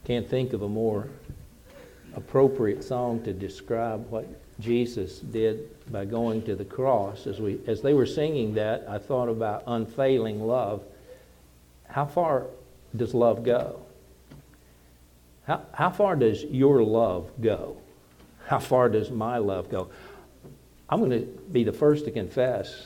can't think of a more appropriate song to describe what Jesus did by going to the cross. As they were singing that, I thought about unfailing love. How far does love go? How far does your love go? How far does my love go? I'm going to be the first to confess,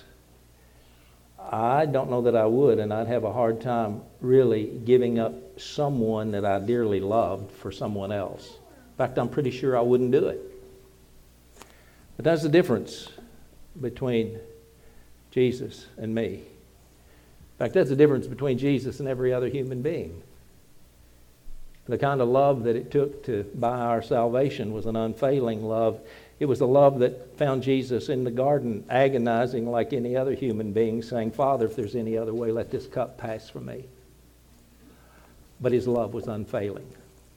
I don't know that I would, and I'd have a hard time really giving up someone that I dearly loved for someone else. In fact, I'm pretty sure I wouldn't do it. But that's the difference between Jesus and me. In fact, that's the difference between Jesus and every other human being. The kind of love that it took to buy our salvation was an unfailing love. It was a love that found Jesus in the garden agonizing like any other human being, saying, Father, if there's any other way, let this cup pass from me. But his love was unfailing.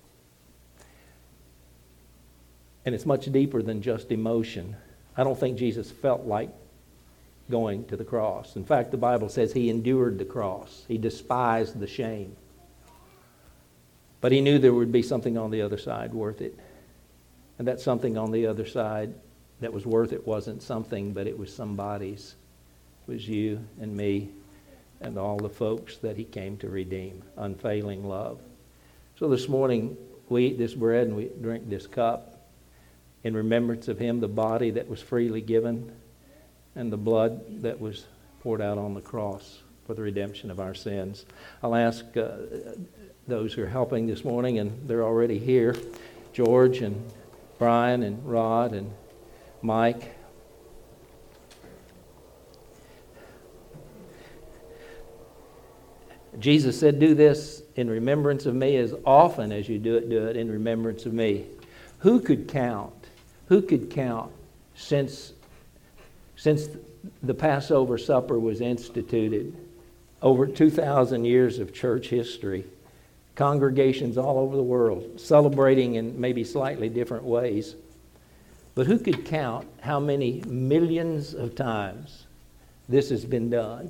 And it's much deeper than just emotion. I don't think Jesus felt like going to the cross. In fact, the Bible says he endured the cross. He despised the shame. But he knew there would be something on the other side worth it. And that something on the other side that was worth it wasn't something, but it was somebody's. It was you and me and all the folks that he came to redeem. Unfailing love. So this morning we eat this bread and we drink this cup in remembrance of him, the body that was freely given and the blood that was poured out on the cross for the redemption of our sins. I'll ask those who are helping this morning, and they're already here, George and Brian and Rod and Mike. Jesus said, do this in remembrance of me. As often as you do it in remembrance of me. Who could count since the Passover supper was instituted, over 2,000 years of church history, congregations all over the world celebrating in maybe slightly different ways. But who could count how many millions of times this has been done?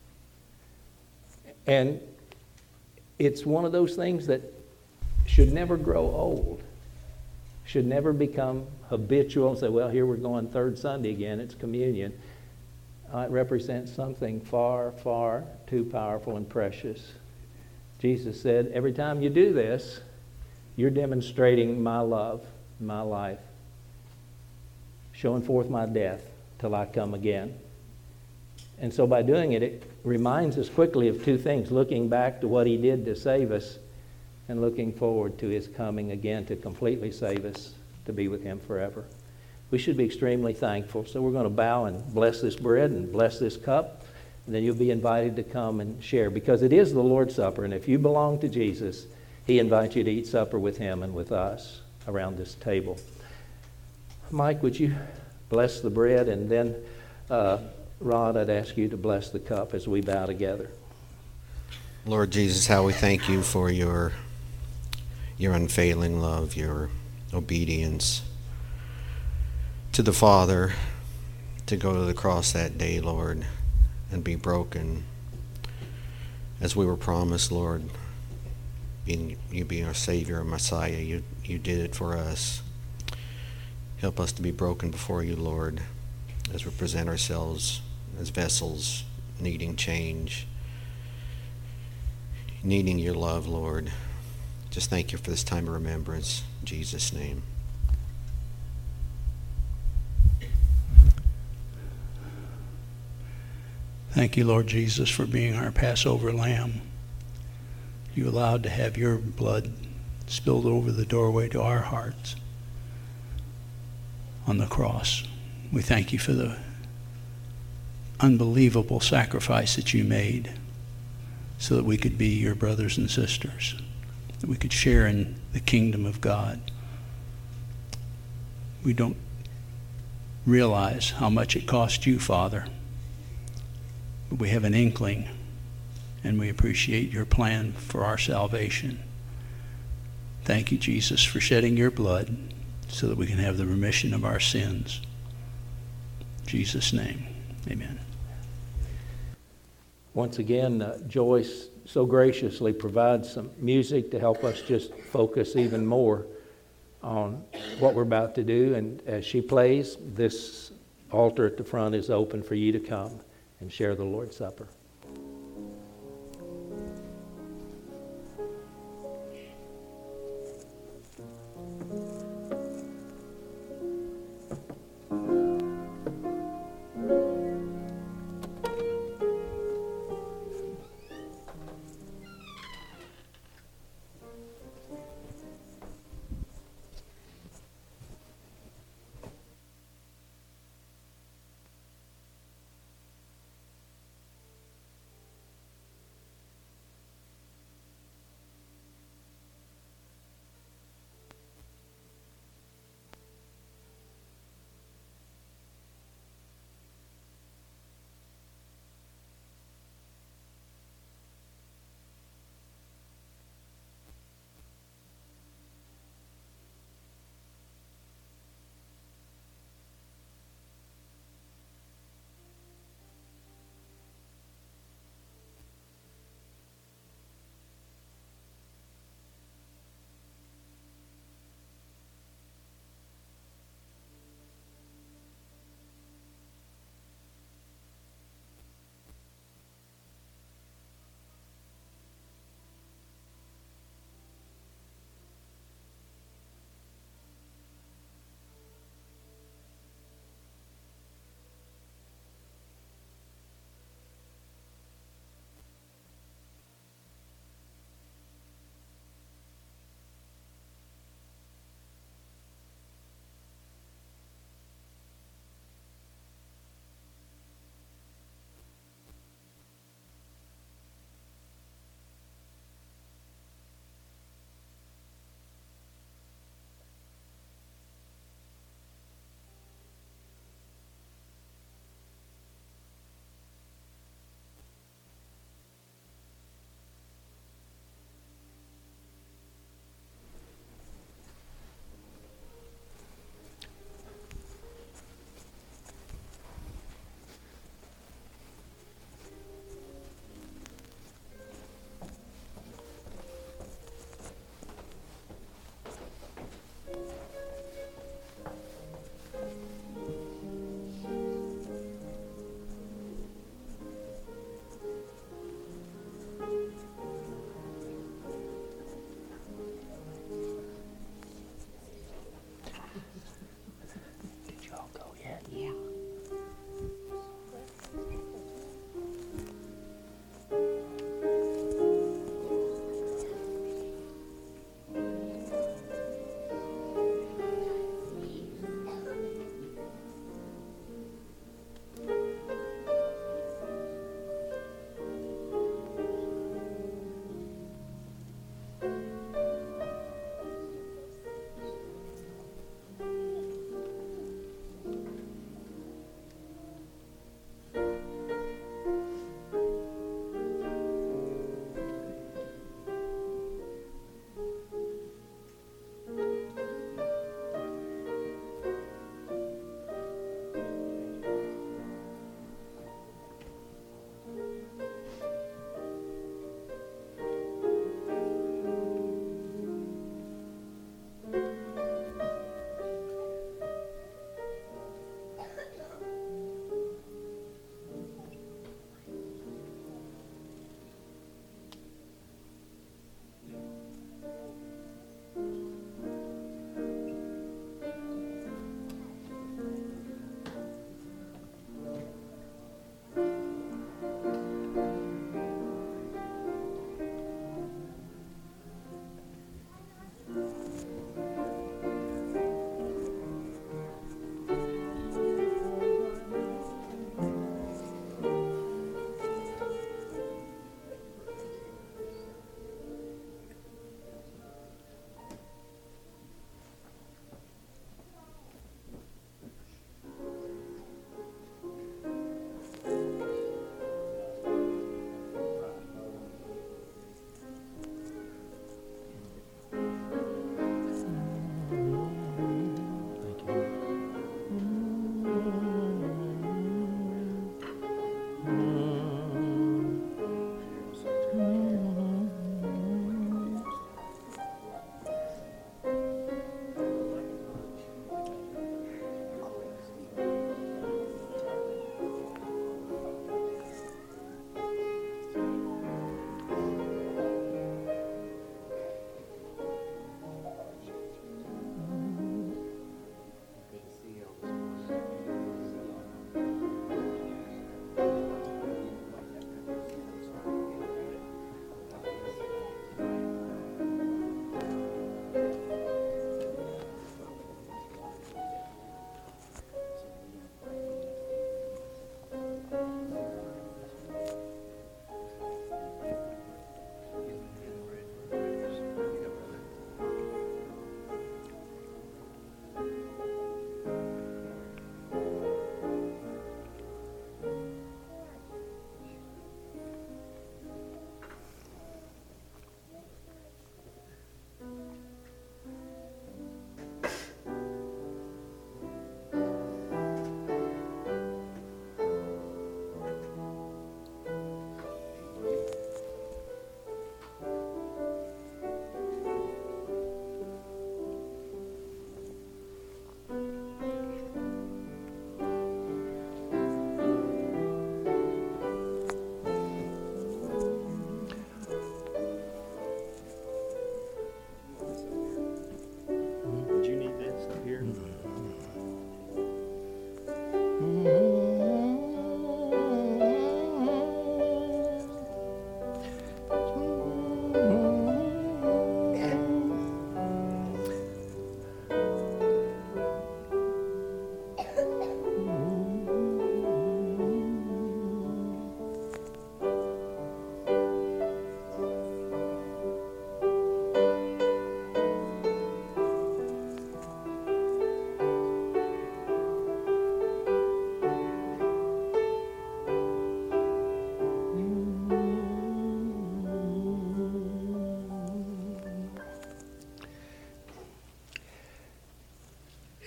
And it's one of those things that should never grow old, should never become habitual and say, well, here we're going third Sunday again, it's communion. It represents something far, far too powerful and precious. Jesus said, every time you do this, you're demonstrating my love, my life, showing forth my death till I come again. And so by doing it, it reminds us quickly of two things, looking back to what he did to save us and looking forward to his coming again to completely save us, to be with him forever. We should be extremely thankful. So we're going to bow and bless this bread and bless this cup. And then you'll be invited to come and share, because it is the Lord's Supper. And if you belong to Jesus, he invites you to eat supper with him and with us around this table. Mike, would you bless the bread? And then, Rod, I'd ask you to bless the cup as we bow together. Lord Jesus, how we thank you for your unfailing love, your obedience to the Father, to go to the cross that day, Lord, and be broken as we were promised, Lord. You being our Savior and Messiah, you did it for us. Help us to be broken before you, Lord, as we present ourselves as vessels needing change, needing your love, Lord. Just thank you for this time of remembrance. In Jesus' name. Thank you, Lord Jesus, for being our Passover lamb. You allowed to have your blood spilled over the doorway to our hearts on the cross. We thank you for the unbelievable sacrifice that you made so that we could be your brothers and sisters, that we could share in the kingdom of God. We don't realize how much it cost you, Father. But we have an inkling, and we appreciate your plan for our salvation. Thank you, Jesus, for shedding your blood so that we can have the remission of our sins. In Jesus' name, amen. Once again, Joyce so graciously provides some music to help us just focus even more on what we're about to do. And as she plays, this altar at the front is open for you to come and share the Lord's Supper.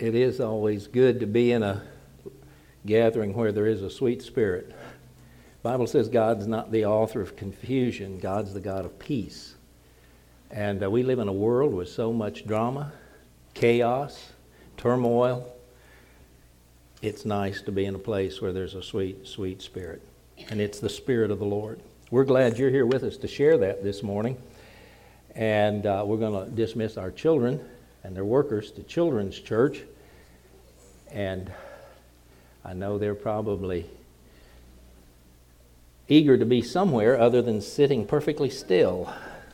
It is always good to be in a gathering where there is a sweet spirit. The Bible says God's not the author of confusion. God's the God of peace. And we live in a world with so much drama, chaos, turmoil. It's nice to be in a place where there's a sweet, sweet spirit. And it's the Spirit of the Lord. We're glad you're here with us to share that this morning. And we're going to dismiss our children and their workers to Children's Church. And I know they're probably eager to be somewhere other than sitting perfectly still.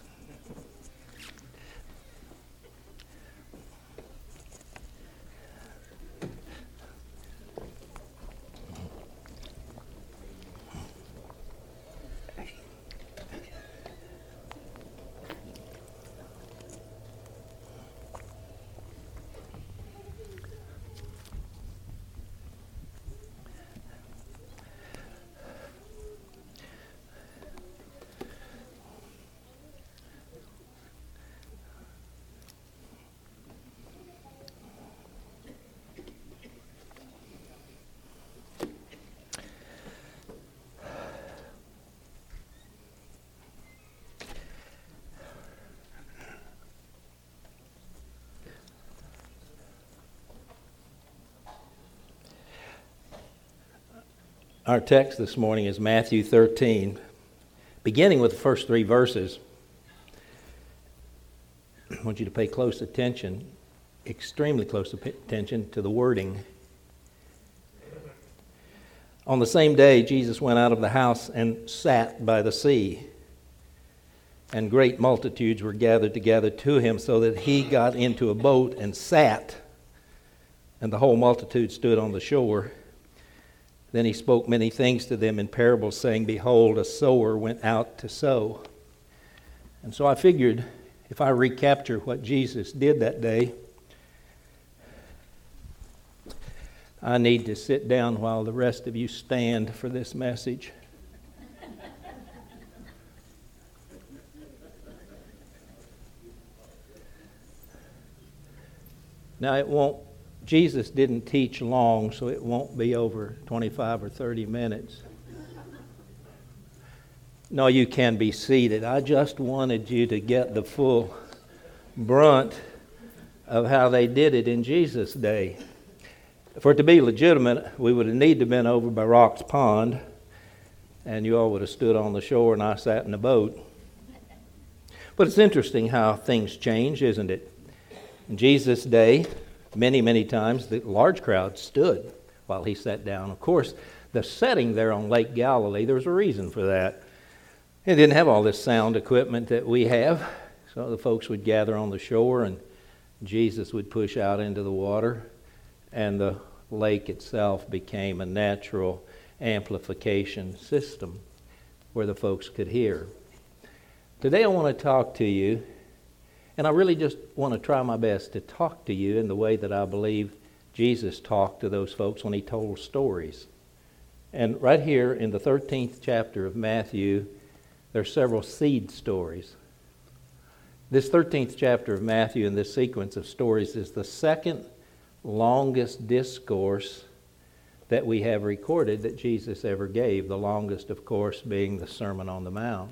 Our text this morning is Matthew 13, beginning with the first 3 verses. I want you to pay close attention, extremely close attention to the wording. On the same day, Jesus went out of the house and sat by the sea. And great multitudes were gathered together to him, so that he got into a boat and sat, and the whole multitude stood on the shore. Then he spoke many things to them in parables, saying, Behold, a sower went out to sow. And so I figured, if I recapture what Jesus did that day, I need to sit down while the rest of you stand for this message. Now, Jesus didn't teach long, so it won't be over 25 or 30 minutes. No, you can be seated. I just wanted you to get the full brunt of how they did it in Jesus' day. For it to be legitimate, we would have needed to have been over by Rock's Pond, and you all would have stood on the shore and I sat in the boat. But it's interesting how things change, isn't it? In Jesus' day, many, many times, the large crowd stood while he sat down. Of course, the setting there on Lake Galilee, there was a reason for that. It didn't have all this sound equipment that we have. So the folks would gather on the shore and Jesus would push out into the water, and the lake itself became a natural amplification system where the folks could hear. Today I want to talk to you, and I really just want to try my best to talk to you in the way that I believe Jesus talked to those folks when he told stories. And right here in the 13th chapter of Matthew, there are several seed stories. This 13th chapter of Matthew in this sequence of stories is the second longest discourse that we have recorded that Jesus ever gave. The longest, of course, being the Sermon on the Mount.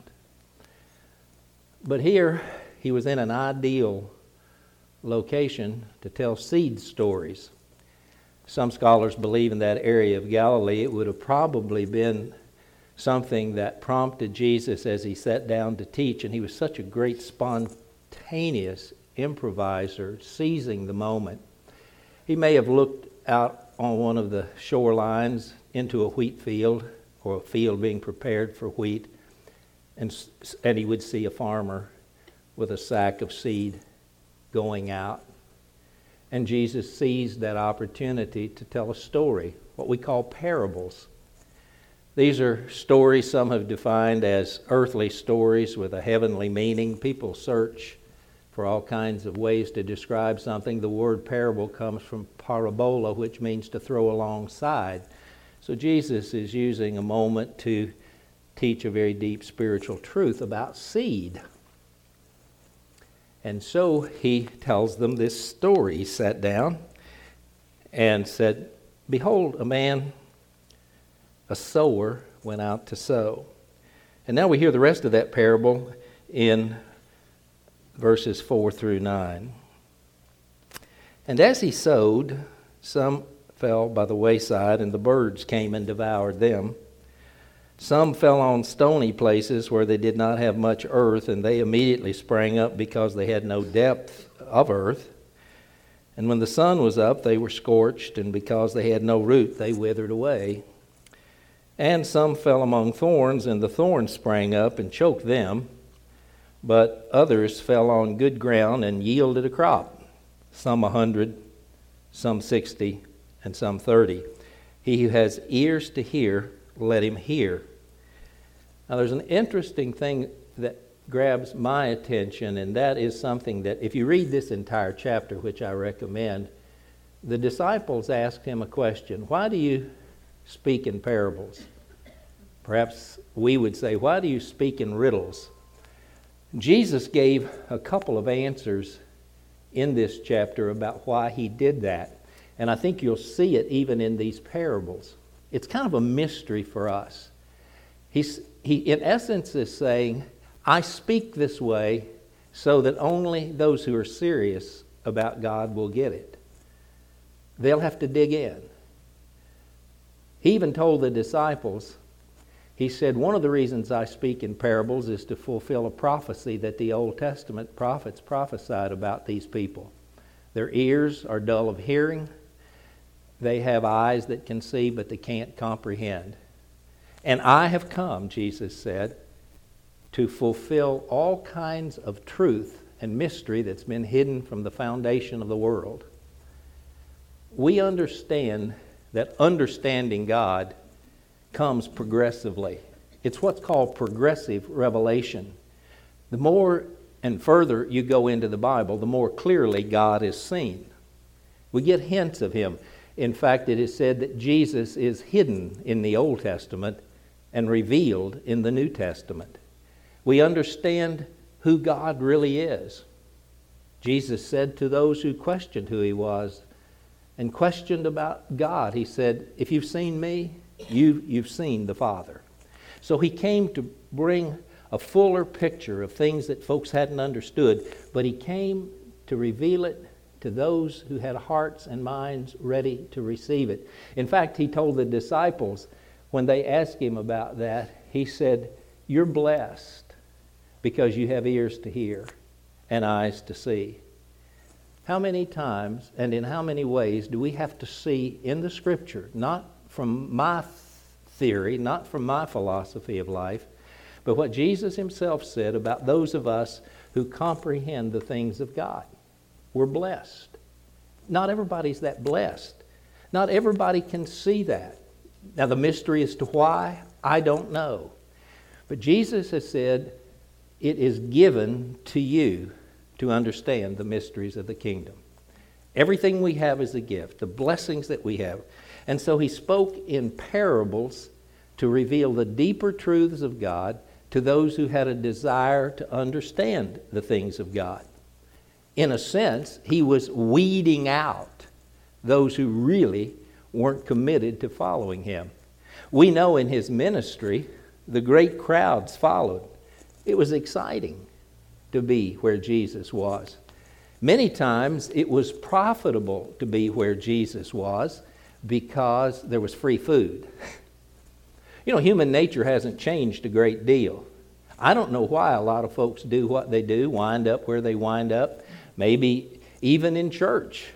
But here, he was in an ideal location to tell seed stories. Some scholars believe in that area of Galilee it would have probably been something that prompted Jesus as he sat down to teach, and he was such a great spontaneous improviser, seizing the moment. He may have looked out on one of the shorelines into a wheat field, or a field being prepared for wheat, and he would see a farmer with a sack of seed going out. And Jesus seized that opportunity to tell a story, what we call parables. These are stories some have defined as earthly stories with a heavenly meaning. People search for all kinds of ways to describe something. The word parable comes from parabola, which means to throw alongside. So Jesus is using a moment to teach a very deep spiritual truth about seed. And so he tells them this story. He sat down and said, "Behold, a sower went out to sow." And now we hear the rest of that parable in verses 4 through 9. "And as he sowed, some fell by the wayside, and the birds came and devoured them. Some fell on stony places where they did not have much earth, and they immediately sprang up because they had no depth of earth. And when the sun was up, they were scorched, and because they had no root, they withered away. And some fell among thorns, and the thorns sprang up and choked them. But others fell on good ground and yielded a crop, some 100, some 60, and some 30. He who has ears to hear, let him hear." Now there's an interesting thing that grabs my attention, and that is something that if you read this entire chapter, which I recommend, the disciples asked him a question. Why do you speak in parables? Perhaps we would say, why do you speak in riddles? Jesus gave a couple of answers in this chapter about why he did that. And I think you'll see it even in these parables. It's kind of a mystery for us. He in essence is saying, I speak this way so that only those who are serious about God will get it. They'll have to dig in. He even told the disciples, he said, one of the reasons I speak in parables is to fulfill a prophecy that the Old Testament prophets prophesied about these people. Their ears are dull of hearing. They have eyes that can see, but they can't comprehend. And I have come, Jesus said, to fulfill all kinds of truth and mystery that's been hidden from the foundation of the world. We understand that understanding God comes progressively. It's what's called progressive revelation. The more and further you go into the Bible, the more clearly God is seen. We get hints of Him. In fact, it is said that Jesus is hidden in the Old Testament and revealed in the New Testament. We understand who God really is. Jesus said to those who questioned who He was and questioned about God, He said, if you've seen me, you've seen the Father. So He came to bring a fuller picture of things that folks hadn't understood, but He came to reveal it to those who had hearts and minds ready to receive it. In fact, He told the disciples, when they asked Him about that, He said, you're blessed because you have ears to hear and eyes to see. How many times and in how many ways do we have to see in the Scripture, not from my theory, not from my philosophy of life, but what Jesus Himself said about those of us who comprehend the things of God? We're blessed. Not everybody's that blessed. Not everybody can see that. Now the mystery as to why, I don't know. But Jesus has said, it is given to you to understand the mysteries of the kingdom. Everything we have is a gift, the blessings that we have. And so He spoke in parables to reveal the deeper truths of God to those who had a desire to understand the things of God. In a sense, He was weeding out those who really weren't committed to following Him. We know in His ministry, the great crowds followed. It was exciting to be where Jesus was. Many times it was profitable to be where Jesus was because there was free food. You know, human nature hasn't changed a great deal. I don't know why a lot of folks do what they do, wind up where they wind up, maybe even in church,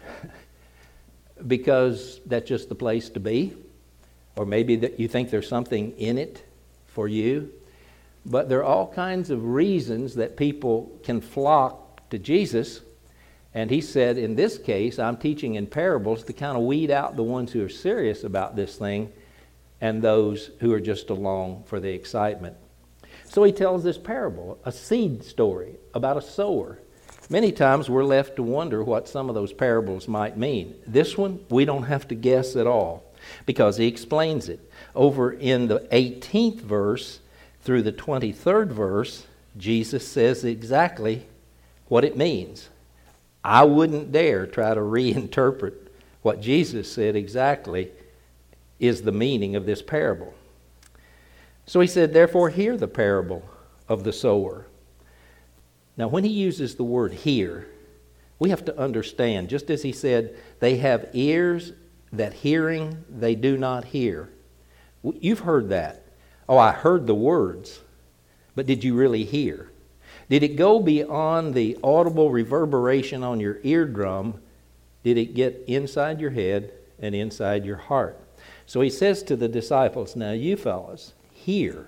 because that's just the place to be, or maybe that you think there's something in it for you. But there are all kinds of reasons that people can flock to Jesus. And He said, in this case, I'm teaching in parables to kind of weed out the ones who are serious about this thing and those who are just along for the excitement. So He tells this parable, a seed story about a sower. Many times we're left to wonder what some of those parables might mean. This one, we don't have to guess at all because He explains it. Over in the 18th verse through the 23rd verse, Jesus says exactly what it means. I wouldn't dare try to reinterpret what Jesus said exactly is the meaning of this parable. So he said, therefore hear the parable of the sower. Now when he uses the word hear, we have to understand, just as he said, they have ears that hearing they do not hear. You've heard that. Oh, I heard the words, but did you really hear? Did it go beyond the audible reverberation on your eardrum? Did it get inside your head and inside your heart? So he says to the disciples, now you fellas, hear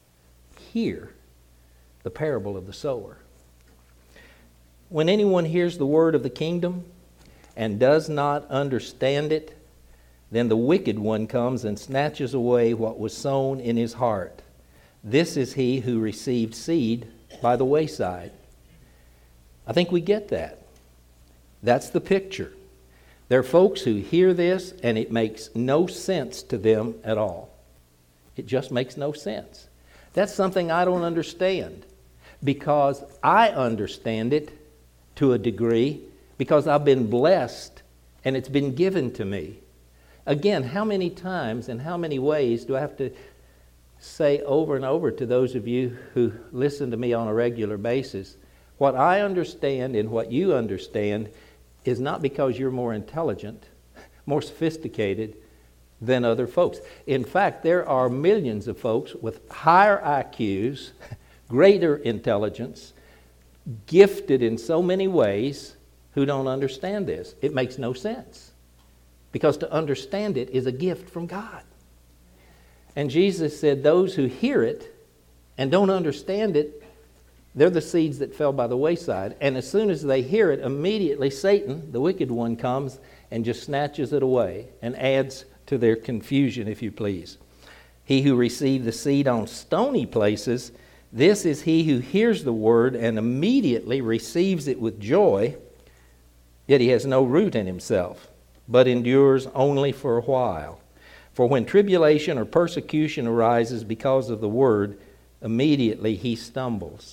the parable of the sower. When anyone hears the word of the kingdom and does not understand it, then the wicked one comes and snatches away what was sown in his heart. This is he who received seed by the wayside. I think we get that. That's the picture. There are folks who hear this and it makes no sense to them at all. It just makes no sense. That's something I don't understand, because I understand it to a degree because I've been blessed and it's been given to me. Again, how many times and how many ways do I have to say over and over to those of you who listen to me on a regular basis, what I understand and what you understand is not because you're more intelligent, more sophisticated than other folks. In fact, there are millions of folks with higher IQs, greater intelligence, gifted in so many ways, who don't understand this. It makes no sense, because to understand it is a gift from God. And Jesus said those who hear it and don't understand it, they're the seeds that fell by the wayside. And as soon as they hear it, immediately Satan, the wicked one, comes and just snatches it away and adds to their confusion, if you please. He who received the seed on stony places, this is he who hears the word and immediately receives it with joy, yet he has no root in himself, but endures only for a while. For when tribulation or persecution arises because of the word, immediately he stumbles.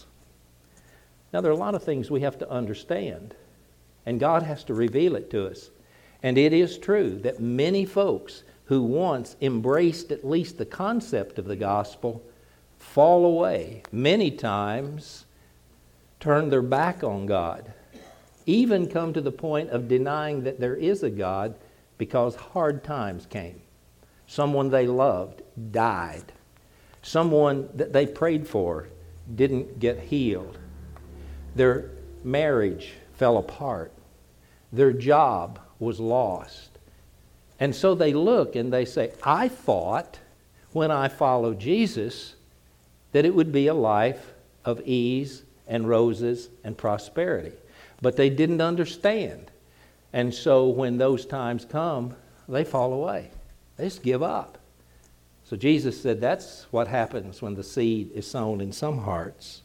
Now, there are a lot of things we have to understand, and God has to reveal it to us. And it is true that many folks who once embraced at least the concept of the gospel fall away, many times turn their back on God, even come to the point of denying that there is a God because hard times came. Someone they loved died. Someone that they prayed for didn't get healed. Their marriage fell apart. Their job was lost. And so they look and they say, I thought when I followed Jesus that it would be a life of ease and roses and prosperity. But they didn't understand. And so when those times come, they fall away. They just give up. So Jesus said that's what happens when the seed is sown in some hearts.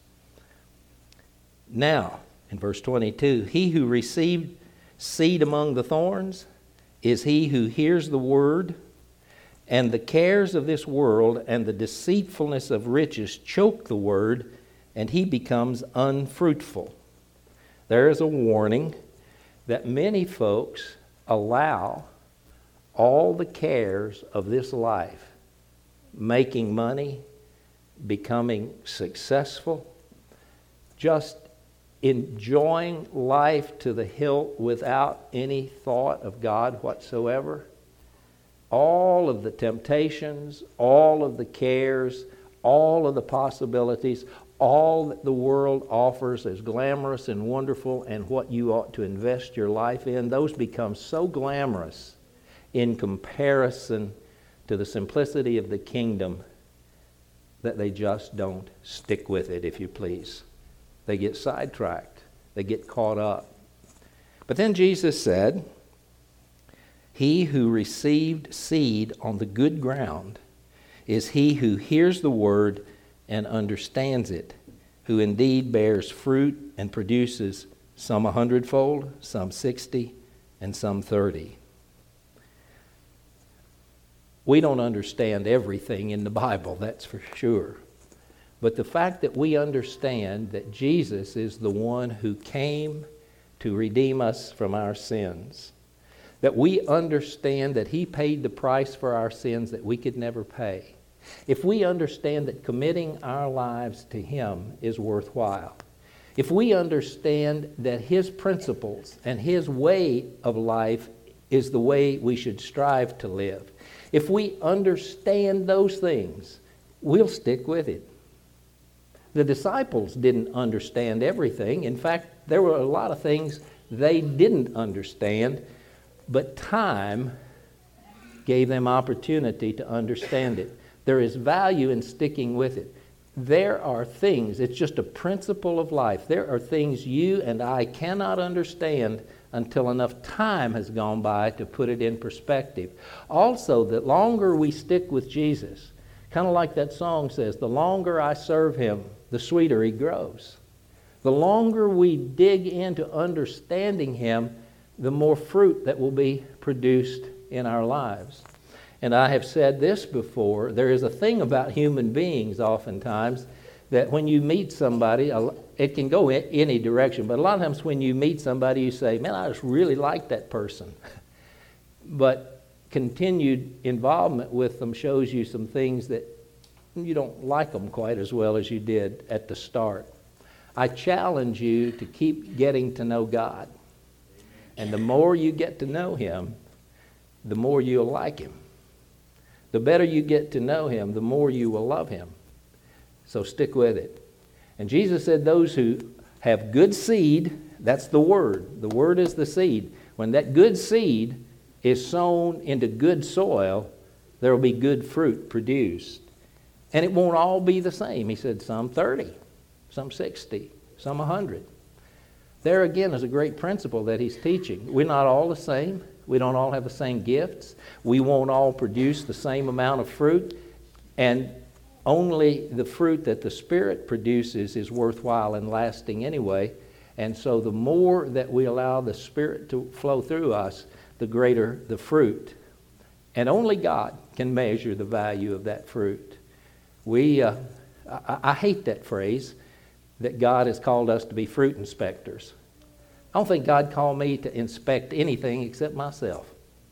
Now, in verse 22, he who received seed among the thorns is he who hears the word, and the cares of this world and the deceitfulness of riches choke the word, and he becomes unfruitful. There is a warning that many folks allow all the cares of this life, making money, becoming successful, just enjoying life to the hilt without any thought of God whatsoever. All of the temptations, all of the cares, all of the possibilities, all that the world offers as glamorous and wonderful and what you ought to invest your life in, those become so glamorous in comparison to the simplicity of the kingdom that they just don't stick with it, if you please. They get sidetracked. They get caught up. But then Jesus said, he who received seed on the good ground is he who hears the word and understands it, who indeed bears fruit and produces some 100-fold, some 60, and some 30. We don't understand everything in the Bible, that's for sure. But the fact that we understand that Jesus is the one who came to redeem us from our sins, that we understand that he paid the price for our sins that we could never pay, if we understand that committing our lives to him is worthwhile, if we understand that his principles and his way of life is the way we should strive to live, if we understand those things, we'll stick with it. The disciples didn't understand everything. In fact, there were a lot of things they didn't understand, but time gave them opportunity to understand it. There is value in sticking with it. There are things, it's just a principle of life. There are things you and I cannot understand until enough time has gone by to put it in perspective. Also, the longer we stick with Jesus, kind of like that song says, the longer I serve him, the sweeter he grows. The longer we dig into understanding him, the more fruit that will be produced in our lives. And I have said this before, there is a thing about human beings oftentimes that when you meet somebody, it can go in any direction, but a lot of times when you meet somebody, you say, man, I just really like that person. But continued involvement with them shows you some things that you don't like them quite as well as you did at the start. I challenge you to keep getting to know God. And the more you get to know him, the more you'll like him. The better you get to know him, the more you will love him. So stick with it. And Jesus said those who have good seed, that's the word. The word is the seed. When that good seed is sown into good soil, there will be good fruit produced. And it won't all be the same. He said some 30, some 60, some 100. There again is a great principle that he's teaching. We're not all the same. We don't all have the same gifts. We won't all produce the same amount of fruit. And only the fruit that the Spirit produces is worthwhile and lasting anyway. And so the more that we allow the Spirit to flow through us, the greater the fruit. And only God can measure the value of that fruit. I hate that phrase, that God has called us to be fruit inspectors. I don't think God called me to inspect anything except myself.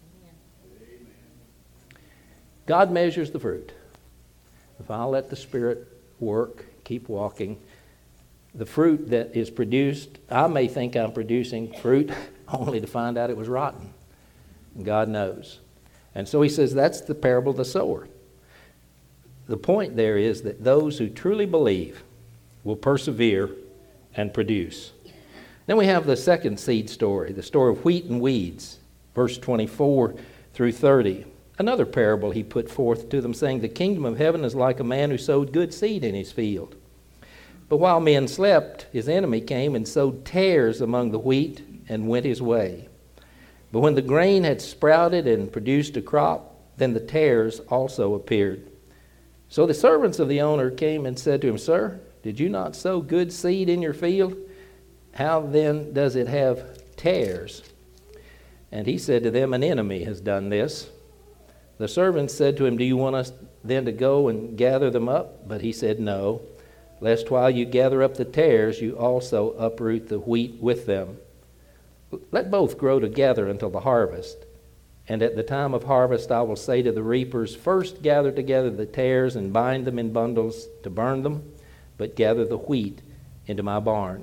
God measures the fruit. If I'll let the Spirit work, keep walking, the fruit that is produced, I may think I'm producing fruit only to find out it was rotten. God knows. And so he says that's the parable of the sower. The point there is that those who truly believe will persevere and produce. Then we have the second seed story, the story of wheat and weeds, verse 24 through 30. Another parable he put forth to them, saying, the kingdom of heaven is like a man who sowed good seed in his field. But while men slept, his enemy came and sowed tares among the wheat and went his way. But when the grain had sprouted and produced a crop, then the tares also appeared. So the servants of the owner came and said to him, Sir, did you not sow good seed in your field? How then does it have tares? And he said to them, an enemy has done this. The servants said to him, do you want us then to go and gather them up? But he said, no, lest while you gather up the tares, you also uproot the wheat with them. Let both grow together until the harvest. And at the time of harvest I will say to the reapers, first gather together the tares and bind them in bundles to burn them, but gather the wheat into my barn.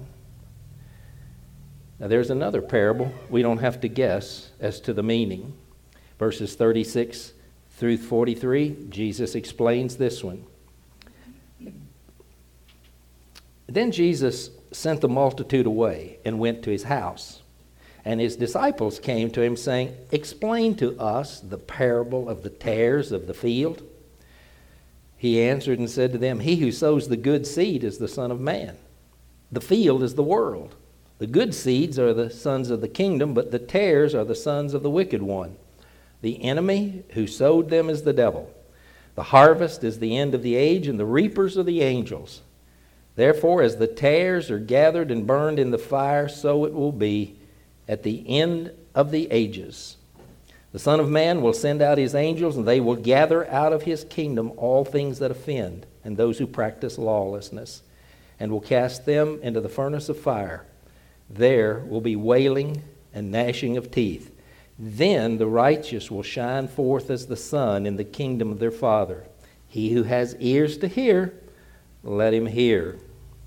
Now there's another parable. We don't have to guess as to the meaning. Verses 36 through 43, Jesus explains this one. Then Jesus sent the multitude away and went to his house. And his disciples came to him, saying, explain to us the parable of the tares of the field. He answered and said to them, he who sows the good seed is the Son of Man. The field is the world. The good seeds are the sons of the kingdom, but the tares are the sons of the wicked one. The enemy who sowed them is the devil. The harvest is the end of the age, and the reapers are the angels. Therefore, as the tares are gathered and burned in the fire, so it will be at the end of the ages. The Son of Man will send out his angels, and they will gather out of his kingdom all things that offend, and those who practice lawlessness, and will cast them into the furnace of fire. There will be wailing and gnashing of teeth. Then the righteous will shine forth as the sun in the kingdom of their Father. He who has ears to hear, let him hear.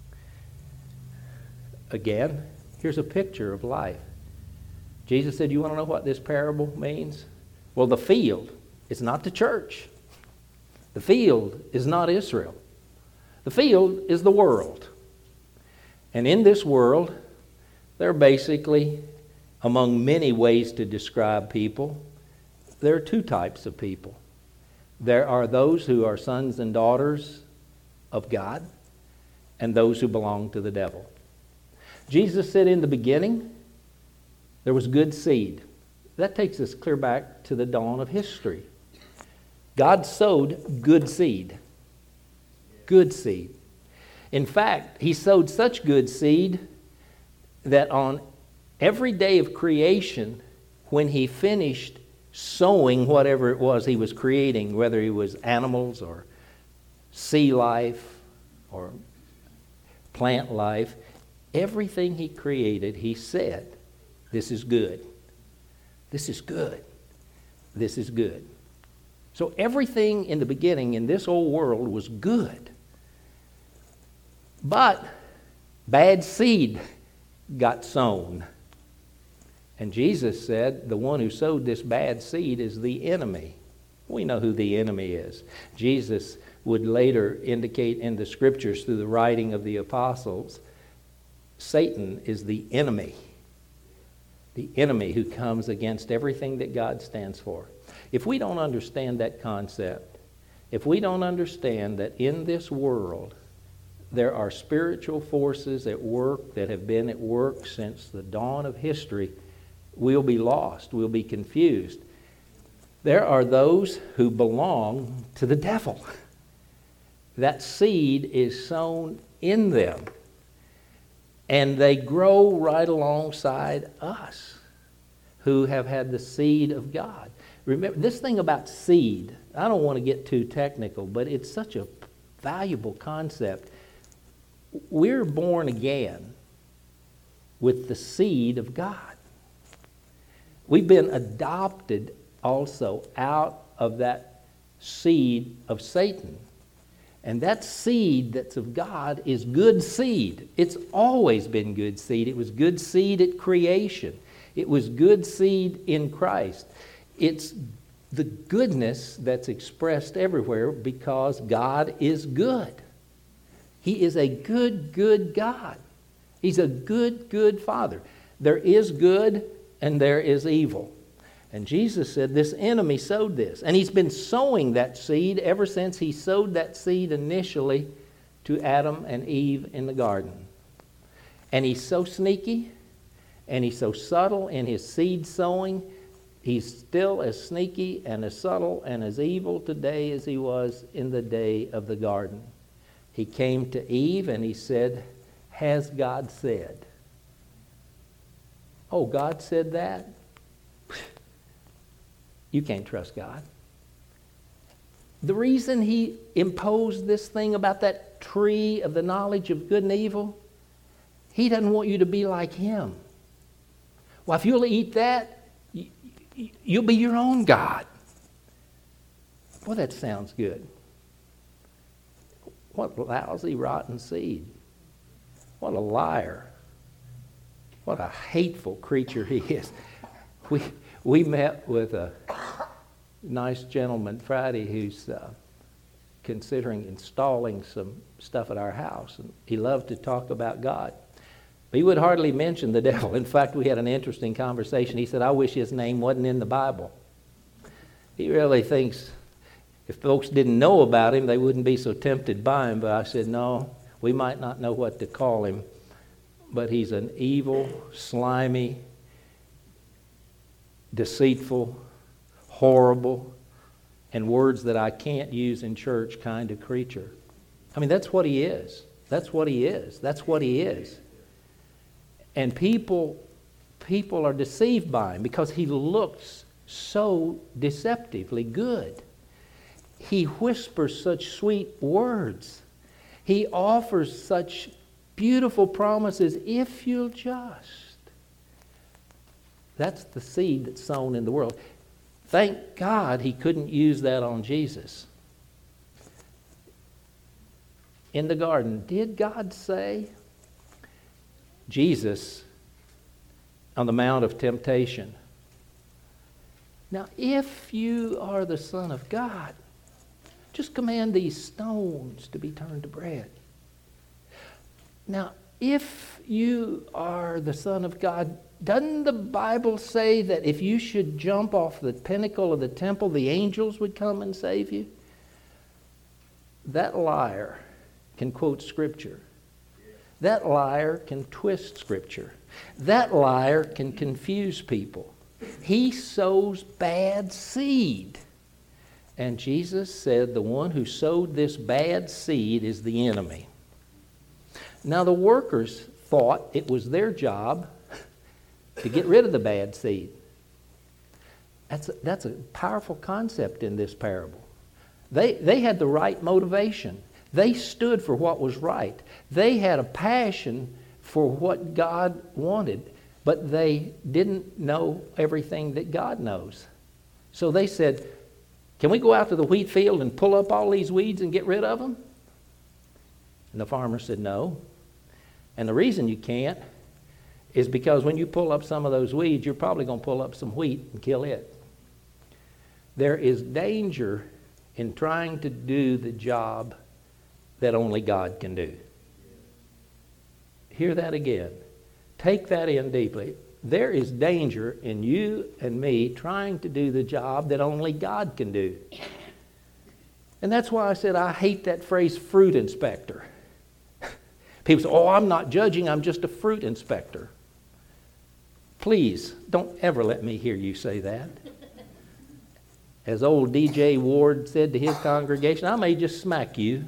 Again, here's a picture of life. Jesus said, you want to know what this parable means? Well, the field is not the church. The field is not Israel. The field is the world. And in this world, there are basically, among many ways to describe people, there are two types of people. There are those who are sons and daughters of God, and those who belong to the devil. Jesus said in the beginning, there was good seed. That takes us clear back to the dawn of history. God sowed good seed. Good seed. In fact, He sowed such good seed that on every day of creation, when He finished sowing whatever it was He was creating, whether He was animals or sea life or plant life, everything He created, He said, this is good. This is good. This is good. So everything in the beginning in this old world was good. But bad seed got sown. And Jesus said, the one who sowed this bad seed is the enemy. We know who the enemy is. Jesus would later indicate in the Scriptures through the writing of the apostles, Satan is the enemy. The enemy who comes against everything that God stands for. If we don't understand that concept, if we don't understand that in this world there are spiritual forces at work that have been at work since the dawn of history, we'll be lost, we'll be confused. There are those who belong to the devil. That seed is sown in them. And they grow right alongside us who have had the seed of God. Remember, this thing about seed, I don't want to get too technical, but it's such a valuable concept. We're born again with the seed of God. We've been adopted also out of that seed of Satan. And that seed that's of God is good seed. It's always been good seed. It was good seed at creation. It was good seed in Christ. It's the goodness that's expressed everywhere because God is good. He is a good, good God. He's a good, good Father. There is good and there is evil. And Jesus said this enemy sowed this. And he's been sowing that seed ever since he sowed that seed initially to Adam and Eve in the garden. And he's so sneaky and he's so subtle in his seed sowing. He's still as sneaky and as subtle and as evil today as he was in the day of the garden. He came to Eve and he said, "Has God said?" Oh, God said that? You can't trust God. The reason he imposed this thing about that tree of the knowledge of good and evil, he doesn't want you to be like him. Well, if you'll eat that, you'll be your own God. Well, that sounds good. What lousy, rotten seed. What a liar. What a hateful creature he is. We met with a nice gentleman Friday who's considering installing some stuff at our house. And he loved to talk about God. But he would hardly mention the devil. In fact, we had an interesting conversation. He said, "I wish his name wasn't in the Bible." He really thinks if folks didn't know about him, they wouldn't be so tempted by him. But I said, no, we might not know what to call him. But he's an evil, slimy, deceitful, horrible, and words that I can't use in church kind of creature. I mean, that's what he is. That's what he is. That's what he is. And people are deceived by him because he looks so deceptively good. He whispers such sweet words. He offers such beautiful promises if you'll just. That's the seed that's sown in the world. Thank God he couldn't use that on Jesus. In the garden, did God say, Jesus on the Mount of Temptation, now if you are the Son of God, just command these stones to be turned to bread. Now, if you are the Son of God, doesn't the Bible say that if you should jump off the pinnacle of the temple, the angels would come and save you? That liar can quote Scripture. That liar can twist Scripture. That liar can confuse people. He sows bad seed. And Jesus said the one who sowed this bad seed is the enemy. Now the workers thought it was their job to get rid of the bad seed. That's a powerful concept in this parable. They had the right motivation. They stood for what was right. They had a passion for what God wanted, but they didn't know everything that God knows. So they said, can we go out to the wheat field and pull up all these weeds and get rid of them? And the farmer said, no. And the reason you can't is because when you pull up some of those weeds, you're probably going to pull up some wheat and kill it. There is danger in trying to do the job that only God can do. Hear that again. Take that in deeply. There is danger in you and me trying to do the job that only God can do. And that's why I said I hate that phrase, fruit inspector. People say, oh, I'm not judging, I'm just a fruit inspector. Please, don't ever let me hear you say that. As old D.J. Ward said to his congregation, I may just smack you.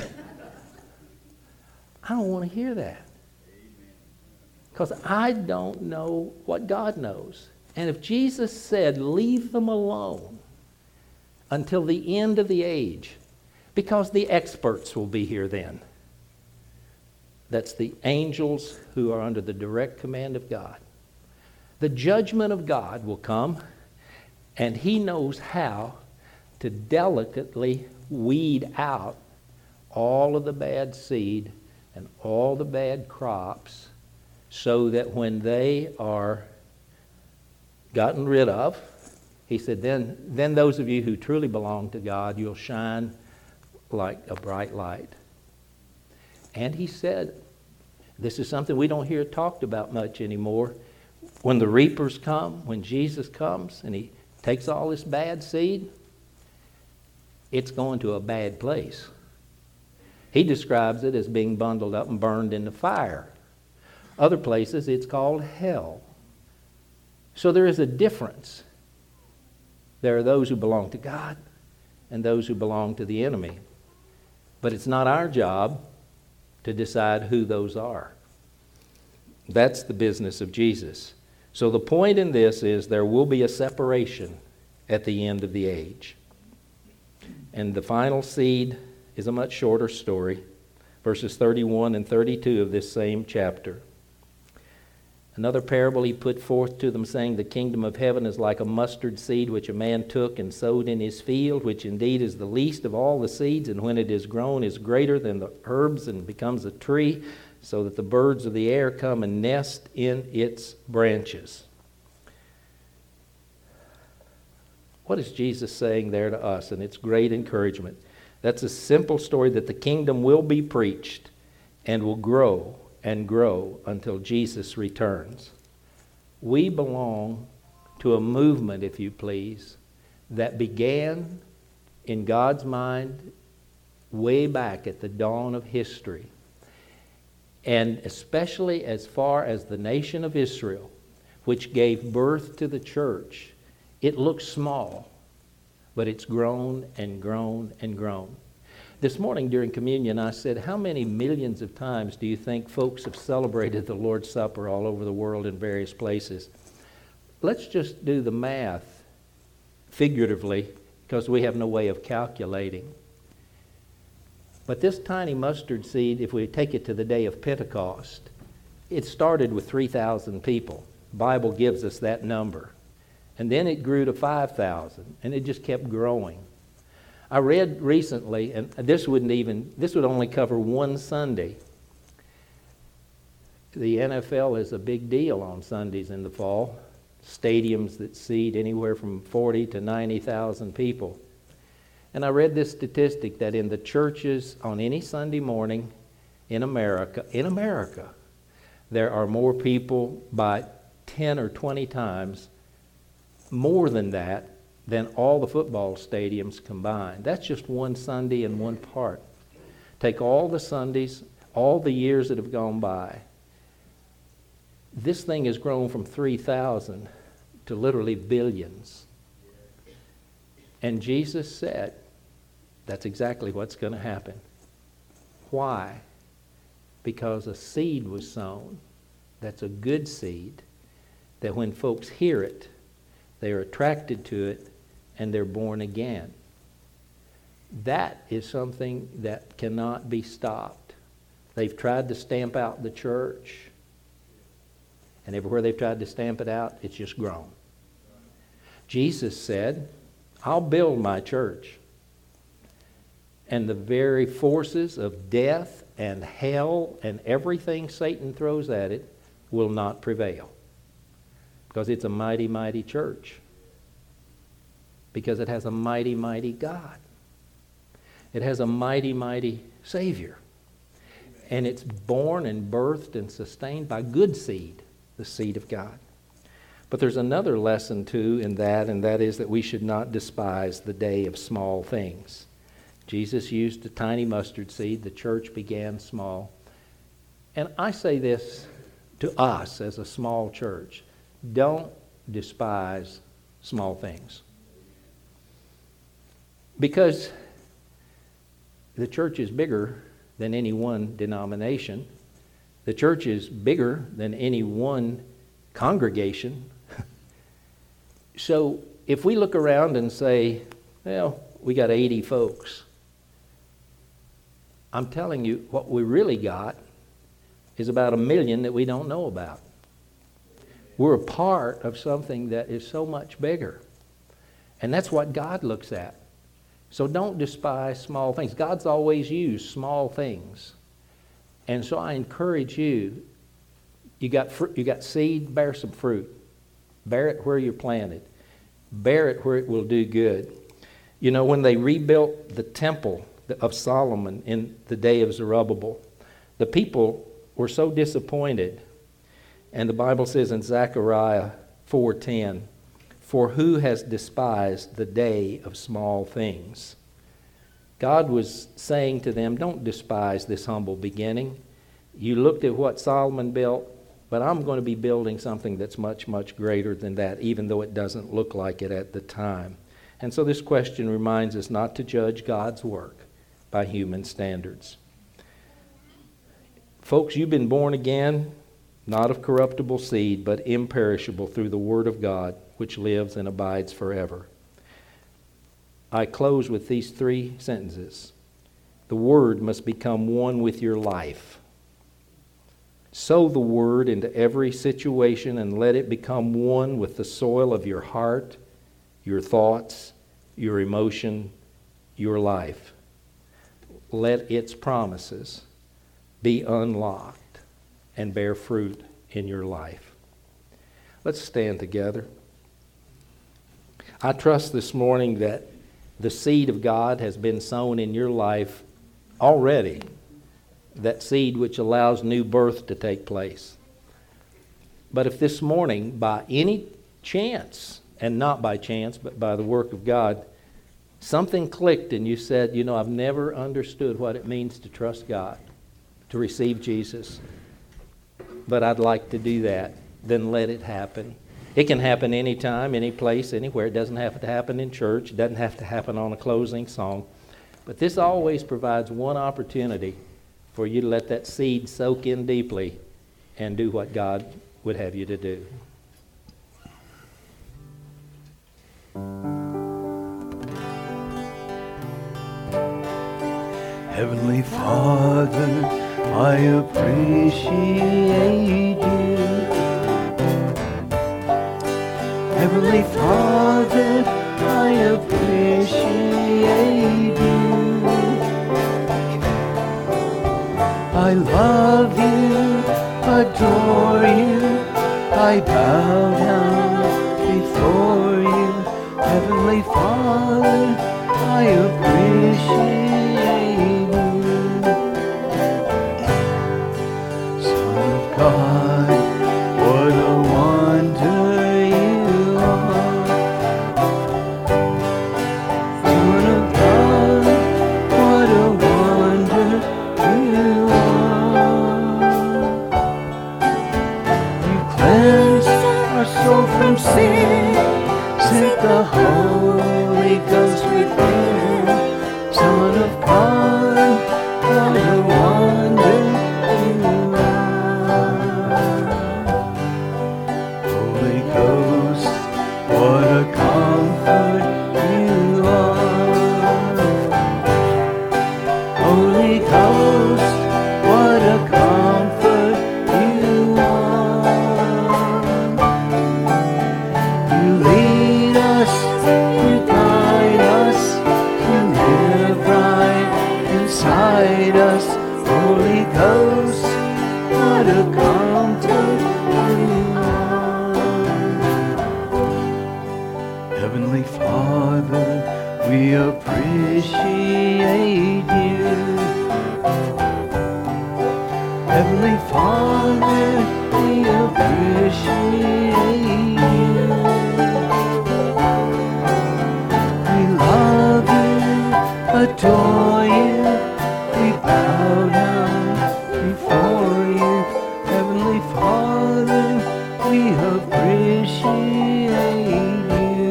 I don't want to hear that. Because I don't know what God knows. And if Jesus said, leave them alone until the end of the age, because the experts will be here then. That's the angels who are under the direct command of God. The judgment of God will come, and he knows how to delicately weed out all of the bad seed and all the bad crops, so that when they are gotten rid of, he said, then those of you who truly belong to God, you'll shine like a bright light. And he said, this is something we don't hear talked about much anymore. When the reapers come, when Jesus comes and he takes all this bad seed, it's going to a bad place. He describes it as being bundled up and burned in the fire. Other places it's called hell. So there is a difference. There are those who belong to God and those who belong to the enemy. But it's not our job to decide who those are. That's the business of Jesus. So the point in this is there will be a separation at the end of the age. And the final seed is a much shorter story, verses 31 and 32 of this same chapter. Another parable he put forth to them, saying, the kingdom of heaven is like a mustard seed which a man took and sowed in his field, which indeed is the least of all the seeds, and when it is grown is greater than the herbs and becomes a tree, so that the birds of the air come and nest in its branches. What is Jesus saying there to us? And it's great encouragement. That's a simple story that the kingdom will be preached and will grow and grow until Jesus returns. We belong to a movement, if you please, that began in God's mind way back at the dawn of history. And especially as far as the nation of Israel, which gave birth to the church, it looks small, but it's grown and grown and grown. This morning during communion, I said, how many millions of times do you think folks have celebrated the Lord's Supper all over the world in various places? Let's just do the math figuratively, because we have no way of calculating. But this tiny mustard seed, if we take it to the day of Pentecost, it started with 3,000 people. The Bible gives us that number. And then it grew to 5,000, and it just kept growing. I read recently, and this would only cover one Sunday. The NFL is a big deal on Sundays in the fall. Stadiums that seat anywhere from 40 to 90,000 people. And I read this statistic that in the churches on any Sunday morning in America, there are more people by 10 or 20 times more than that than all the football stadiums combined. That's just one Sunday in one part. Take all the Sundays, all the years that have gone by. This thing has grown from 3,000 to literally billions. And Jesus said, that's exactly what's going to happen. Why? Because a seed was sown. That's a good seed. That when folks hear it, they are attracted to it, and they're born again. That is something that cannot be stopped. They've tried to stamp out the church, and everywhere they've tried to stamp it out, it's just grown. Jesus said, I'll build my church, and the very forces of death and hell and everything Satan throws at it will not prevail. Because it's a mighty, mighty church. Because it has a mighty, mighty God. It has a mighty, mighty Savior. And it's born and birthed and sustained by good seed, the seed of God. But there's another lesson too in that, and that is that we should not despise the day of small things. Jesus used a tiny mustard seed. The church began small. And I say this to us as a small church. Don't despise small things. Because the church is bigger than any one denomination. The church is bigger than any one congregation. So if we look around and say, well, we got 80 folks, I'm telling you, what we really got is about 1 million that we don't know about. We're a part of something that is so much bigger. And that's what God looks at. So don't despise small things. God's always used small things. And so I encourage you, you got seed, bear some fruit. Bear it where you're planted. Bear it where it will do good. You know, when they rebuilt the temple of Solomon in the day of Zerubbabel, the people were so disappointed. And the Bible says in Zechariah 4:10, for who has despised the day of small things? God was saying to them, don't despise this humble beginning. You looked at what Solomon built, but I'm going to be building something that's much, much greater than that, even though it doesn't look like it at the time. And so this question reminds us not to judge God's work by human standards. Folks, you've been born again, not of corruptible seed, but imperishable through the Word of God, which lives and abides forever. I close with these 3 sentences. The Word must become one with your life. Sow the Word into every situation and let it become one with the soil of your heart, your thoughts, your emotion, your life. Let its promises be unlocked and bear fruit in your life. Let's stand together. I trust this morning that the seed of God has been sown in your life already. That seed which allows new birth to take place. But if this morning, by any chance, and not by chance, but by the work of God, something clicked and you said, you know, I've never understood what it means to trust God, to receive Jesus, but I'd like to do that, then let it happen. It can happen anytime, any place, anywhere. It doesn't have to happen in church. It doesn't have to happen on a closing song. But this always provides one opportunity for you to let that seed soak in deeply and do what God would have you to do. Heavenly Father, I appreciate you. Heavenly Father, I appreciate you. I love you, adore you, I bow down before you. Heavenly Father, I appreciate you. Son of God, what a wonder you are. Son of God, what a wonder you are. You cleansed our soul from sin, sent the Holy Ghost within. Son of God, what a wonder you are. Holy Ghost, what a comfort you are. Holy Ghost, what a comfort you are. You lead us, you guide us, you live right inside us. Holy Ghost, what a comfort you are. Heavenly Father, we appreciate you. Heavenly Father, we appreciate you. We love you, adore you, we bow down before you. Heavenly Father, we appreciate you.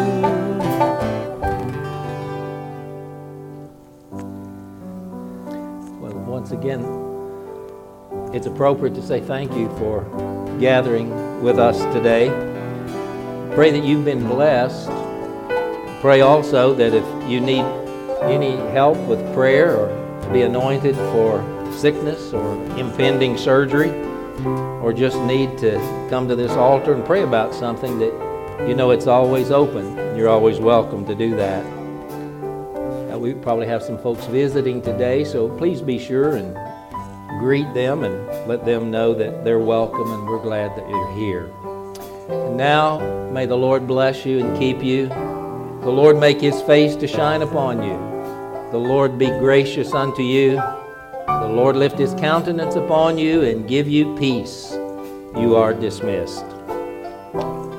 Well, once again, it's appropriate to say thank you for gathering with us today. Pray that you've been blessed. Pray also that if you need any help with prayer or to be anointed for sickness or impending surgery, or just need to come to this altar and pray about something, that you know it's always open. You're always welcome to do that. We probably have some folks visiting today, so please be sure and greet them and let them know that they're welcome and we're glad that you're here. And now, may the Lord bless you and keep you. The Lord make His face to shine upon you. The Lord be gracious unto you. The Lord lift His countenance upon you and give you peace. You are dismissed.